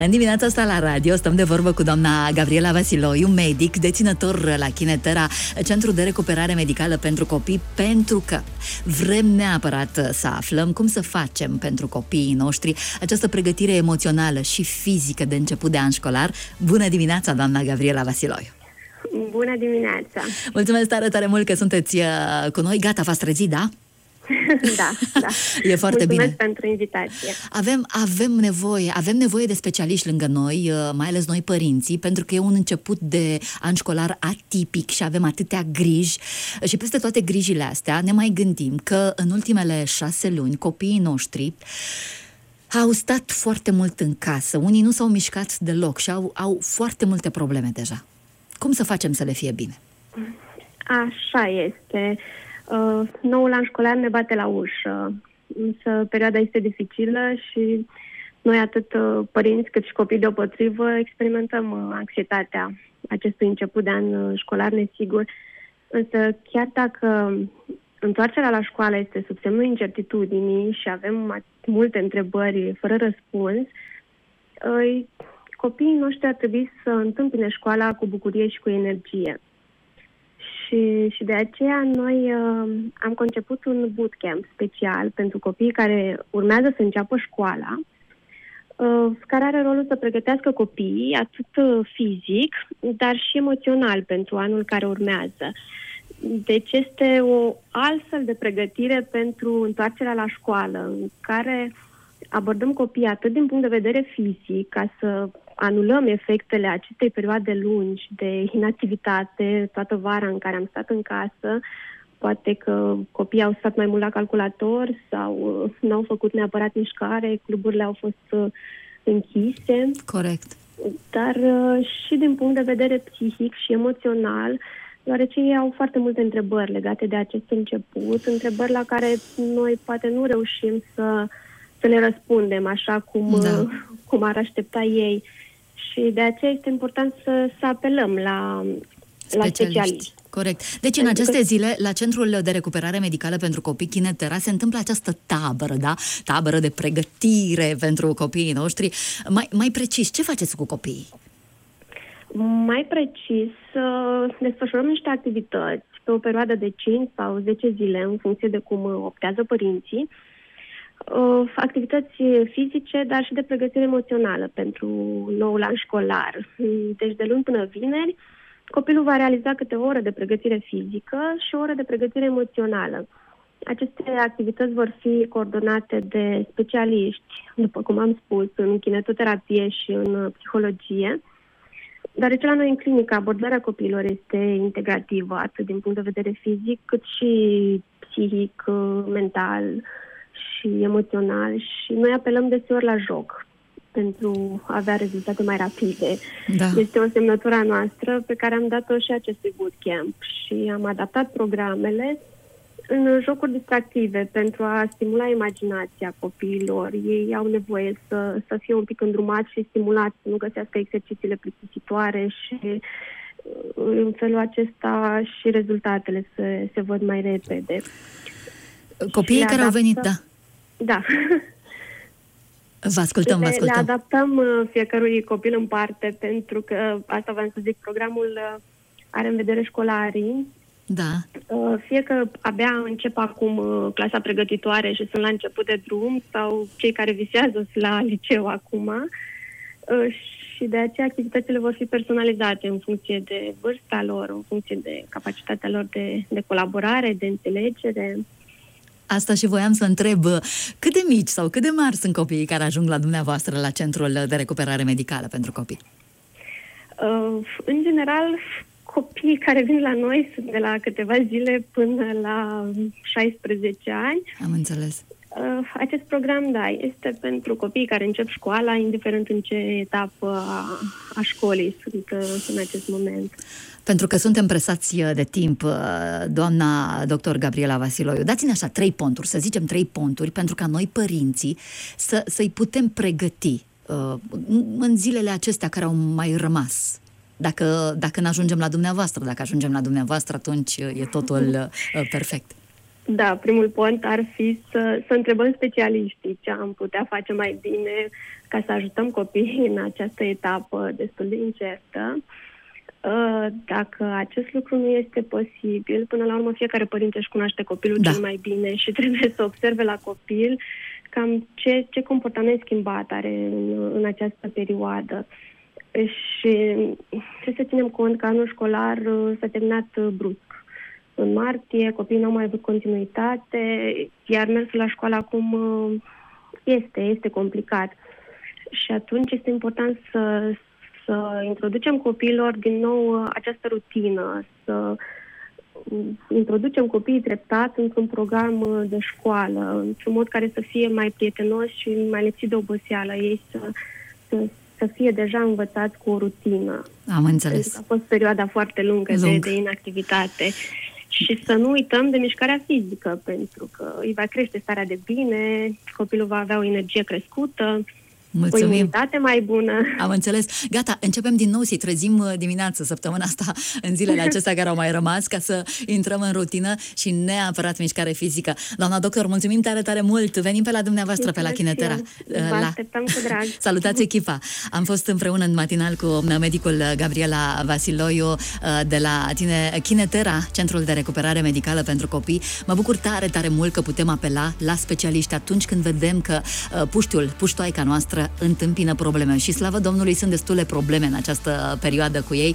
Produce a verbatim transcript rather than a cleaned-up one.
În dimineața asta la radio stăm de vorbă cu doamna Gabriela Vasiloiu, medic, deținător la Chinetera, Centru de Recuperare Medicală pentru Copii, pentru că vrem neapărat să aflăm cum să facem pentru copiii noștri această pregătire emoțională și fizică de început de an școlar. Bună dimineața, doamna Gabriela Vasiloiu! Bună dimineața! Mulțumesc tare, tare mult că sunteți cu noi. Gata, v-ați trezit, da? Da, da. E foarte Mulțumesc bine. pentru invitație. Avem, avem nevoie, avem nevoie de specialiști lângă noi, mai ales noi părinții, pentru că e un început de an școlar atipic și avem atâtea griji și peste toate grijile astea ne mai gândim că în ultimele șase luni copiii noștri au stat foarte mult în casă, unii nu s-au mișcat deloc și au, au foarte multe probleme deja. Cum să facem să le fie bine? Așa este. Uh, noul an școlar ne bate la ușă, însă perioada este dificilă și noi, atât uh, părinți cât și copii deopotrivă, experimentăm uh, anxietatea acestui început de an uh, școlar nesigur. Însă chiar dacă întoarcerea la școală este sub semnul incertitudinii și avem multe întrebări fără răspuns, uh, copiii noștri ar trebui să întâmpine școala cu bucurie și cu energie. Și, și de aceea noi uh, am conceput un bootcamp special pentru copiii care urmează să înceapă școala, uh, care are rolul să pregătească copiii atât fizic, dar și emoțional pentru anul care urmează. Deci este o altfel de pregătire pentru întoarcerea la școală, în care abordăm copiii atât din punct de vedere fizic, ca să anulăm efectele acestei perioade lungi de inactivitate, toată vara în care am stat în casă. Poate că copiii au stat mai mult la calculator sau uh, n-au făcut neapărat mișcare, cluburile au fost uh, închise. Corect. Dar uh, și din punct de vedere psihic și emoțional, deoarece ei au foarte multe întrebări legate de acest început, întrebări la care noi poate nu reușim să, să le răspundem așa cum, da. uh, cum ar aștepta ei. Și de aceea este important să, să apelăm la, la specialiști. Corect. Deci în aceste zile, la Centrul de Recuperare Medicală pentru Copii Chinetera se întâmplă această tabără, da? Tabără de pregătire pentru copiii noștri. Mai, mai precis, ce faceți cu copiii? Mai precis, desfășurăm niște activități pe o perioadă de cinci sau zece zile, în funcție de cum optează părinții. Activități fizice, dar și de pregătire emoțională pentru noul an școlar. Deci de luni până vineri, copilul va realiza câte o oră de pregătire fizică și o oră de pregătire emoțională. Aceste activități vor fi coordonate de specialiști, după cum am spus, în kinetoterapie și în psihologie, deoarece la noi în clinică abordarea copiilor este integrativă, atât din punct de vedere fizic, cât și psihic, mental și emoțional, și noi apelăm deseori la joc pentru a avea rezultate mai rapide. Da. Este o semnătură a noastră pe care am dat-o și acestui bootcamp și am adaptat programele în jocuri distractive pentru a stimula imaginația copiilor. Ei au nevoie să, să fie un pic îndrumați și stimulați, să nu găsească exercițiile plictisitoare și în felul acesta și rezultatele se, se văd mai repede. Copiii care au venit, da. Da. Vă ascultăm, vă ascultăm. Le adaptăm fiecărui copil în parte, pentru că, asta v-am să zic, programul are în vedere școlarii. Da. Fie că abia încep acum clasa pregătitoare și sunt la început de drum, sau cei care visează la liceu acum. Și de aceea activitățile vor fi personalizate în funcție de vârsta lor, în funcție de capacitatea lor de, de colaborare, de înțelegere. Asta și voiam să întreb, cât de mici sau cât de mari sunt copiii care ajung la dumneavoastră la Centrul de Recuperare Medicală pentru Copii? Uh, în general, copiii care vin la noi sunt de la câteva zile până la șaisprezece ani. Am înțeles. Uh, acest program, da, este pentru copiii care încep școala, indiferent în ce etapă a, a școlii sunt uh, în acest moment. Pentru că suntem presați de timp, doamna doctor Gabriela Vasiloiu, dați-ne așa trei ponturi, să zicem trei ponturi, pentru ca noi părinții să, să-i putem pregăti uh, în zilele acestea care au mai rămas. Dacă, dacă ne ajungem la dumneavoastră, dacă ajungem la dumneavoastră, atunci e totul uh, perfect. Da, primul punct ar fi să, să întrebăm specialiștii ce am putea face mai bine ca să ajutăm copiii în această etapă destul de incertă. Dacă acest lucru nu este posibil, până la urmă fiecare părinte își cunoaște copilul da. cel mai bine și trebuie să observe la copil cam ce, ce comportament schimbat are în, în această perioadă. Și trebuie să ținem cont că anul școlar s-a terminat brusc. În martie, copiii n-au mai avut continuitate, iar mersul la școală acum este, este complicat. Și atunci este important să, să introducem copiilor din nou această rutină, să introducem copiii treptat într-un program de școală, într-un mod care să fie mai prietenos și mai lipsit de oboseală. Ei să, să, să fie deja învățați cu o rutină. Am înțeles. Pentru că a fost perioada foarte lungă Lung. de, de inactivitate. Și să nu uităm de mișcarea fizică, pentru că îi va crește starea de bine, copilul va avea o energie crescută, Mulțumim. o imunitate mai bună. Am înțeles. Gata, începem din nou să-i trezim dimineață, săptămâna asta, în zilele acestea care au mai rămas, ca să intrăm în rutină și neapărat mișcare fizică. Doamna doctor, mulțumim tare, tare mult. Venim pe la dumneavoastră, pe la Chinetera. Vă așteptăm cu drag. Salutați echipa. Am fost împreună în matinal cu medicul Gabriela Vasiloiu de la Chinetera, Centrul de Recuperare Medicală pentru Copii. Mă bucur tare, tare mult că putem apela la specialiști atunci când vedem că puștiul, puștoaica noastră întâmpină probleme și slavă Domnului sunt destule probleme în această perioadă cu ei